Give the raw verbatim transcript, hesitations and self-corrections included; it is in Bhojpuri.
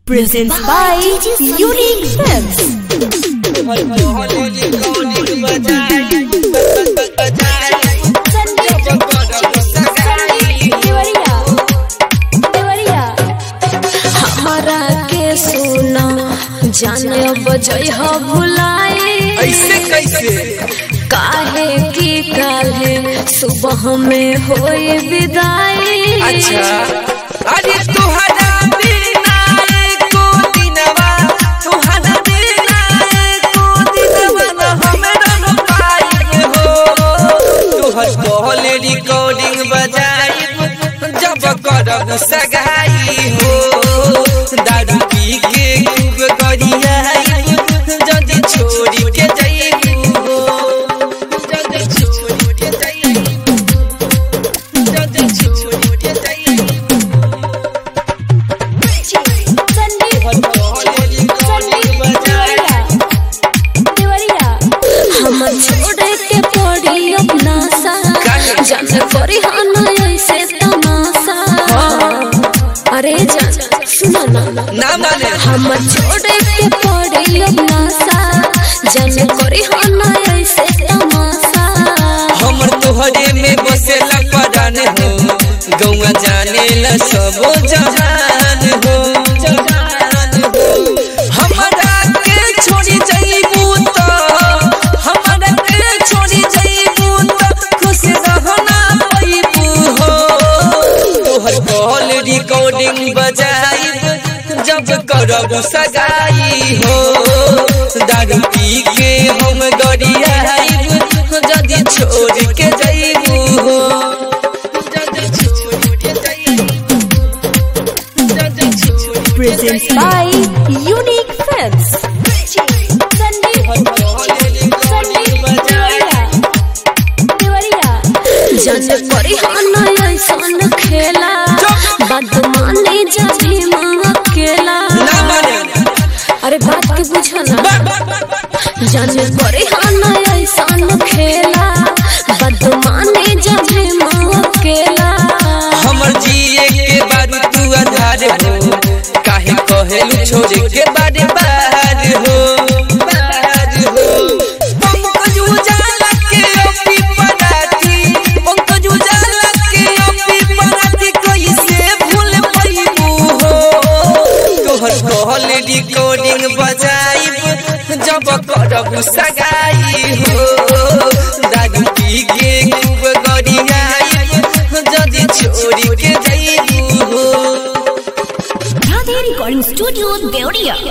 presents by Unique Films. हमारा के सुना जाने बजय हो भुलाए ऐसे कैसे काहे की काले सुबह में होई विदाई। अच्छा अरे तुहरा बिना एको दिनवा तुहरा बिना एको दिनवा न हमरा न पाई हो। तुहर कॉल रिकॉर्डिंग बजाई जब करब सगाई हो। दारू पी के खूब गरियाई जदी छोड़ी के जाइबू हो। जदी छोड़ी के जाइबू जदी छोड़ी के जाइबू हम छोड़े के पड़ी अपना सा जाने करी हाना ऐसे तमाशा। अरे जान सुनो ना ना माने हम छोड़े के पड़ी अपना सा जाने करी हाना ऐसे तमाशा। हमर तोहरे में बसेला परान हो। गौवा जाने ला सब जहान हो जहान हो। हमरा के छोड़ी जाइबू त हमरा के छोड़ी जाइबू त खुश रहना पाइबू हो। तोहर कॉल रिकॉर्डिंग बजाइब जब करब सगाई हो। दारू पी के हम गरियाइब जदी छोड़ के जाइबू हो। जदी छोड़ के जाइबू जदी छोड़ के presents by Unique Films. जाने करी हाना ऐसन खेला बदमानी जभी माँ अकेला। ना माने अरे बात के बुझो ना जाने करी हाना ऐसन खेला बदमानी जभी माँ अकेला। हमर जिए के बारू तू आधार हो। काहे कहेलू छोड़े के बारे बाहर हो बाहर हो। पंकज उजाला के ओपी पराती पंकज उजाला के ओपी पराती कैसे भूल पाइबू हो। तोहर कॉल रिकॉर्डिंग बजाइब जब करब सगाई हो। दारू पी के खूब गरियाइब जदी छोड़ी के जाइबू हो। Radhe Recording Studio, Deoria.